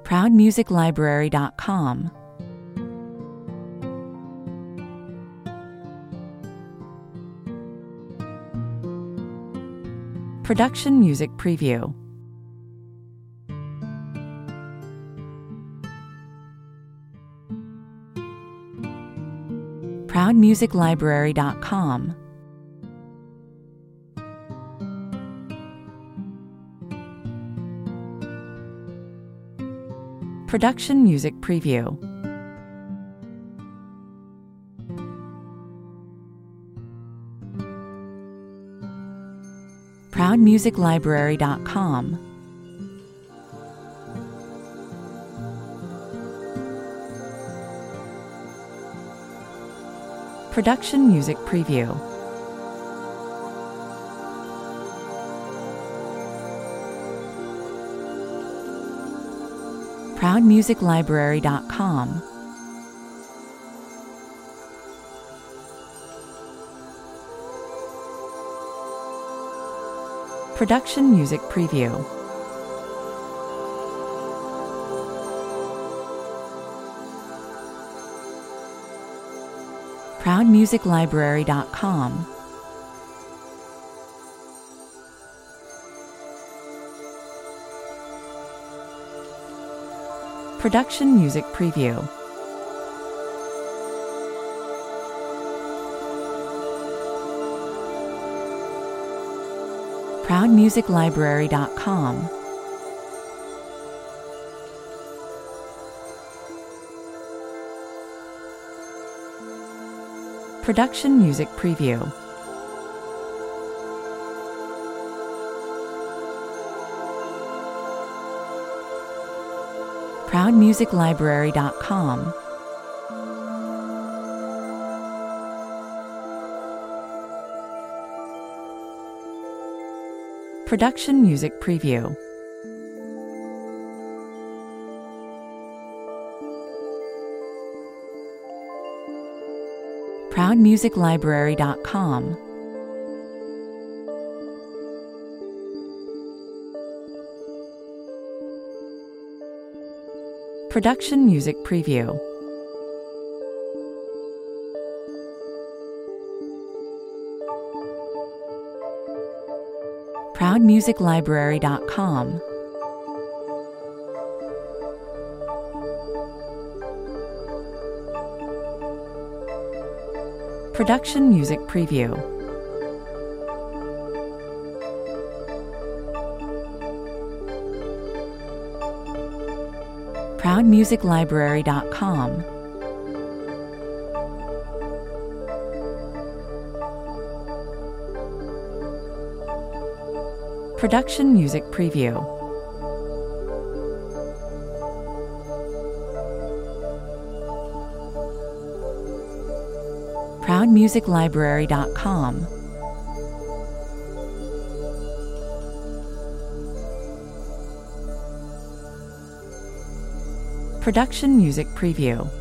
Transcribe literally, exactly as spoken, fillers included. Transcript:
proud music library dot com, Production Music Preview. proud music library dot com, Production Music Preview. proud music library dot com, Production Music Preview. proud music library dot com, Production Music Preview. proud music library dot com, Production Music Preview. proud music library dot com, Production Music Preview. proud music library dot com, Production Music Preview. proud music library dot com, Production Music Preview. proud music library dot com, Production Music Preview. proud music library dot com, Production Music Preview. proud music library dot com, Production Music Preview.